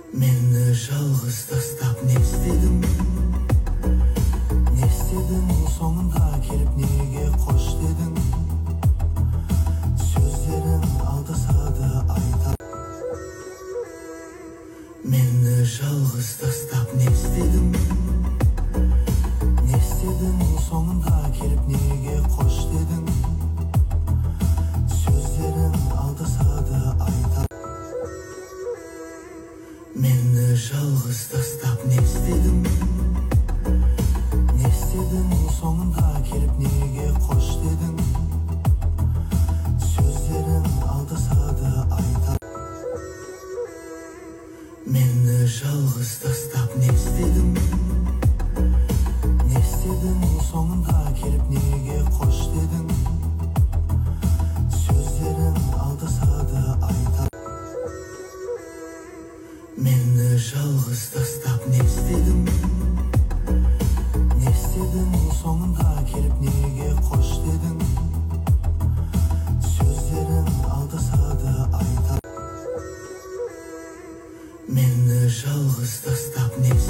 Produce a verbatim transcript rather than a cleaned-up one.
Meni жалғыз тастап не істедің? Не істедің? Соңында келіп неге қош дедің? Сөздерің алдасады айта. Meni жалғыз тастап не істедің? Не істедің? Соңында келіп неге қош дедің? Сөздерің алдасады айта. Meni жалғыз тастап не істедің? Не істедің? Соңында келіп неге қош дедің? Сөздерің алдасады айта. Meni жалғыз тастап не істедің? Не істедің? Соңында келіп неге қош дедің? Сөздерің алдасады айта. Meni жалғыз тастап не істедің? Не істедің? Соңында келіп неге қош дедің? Сөздерің алдасады айта. Meni жалғыз тастап не істедің?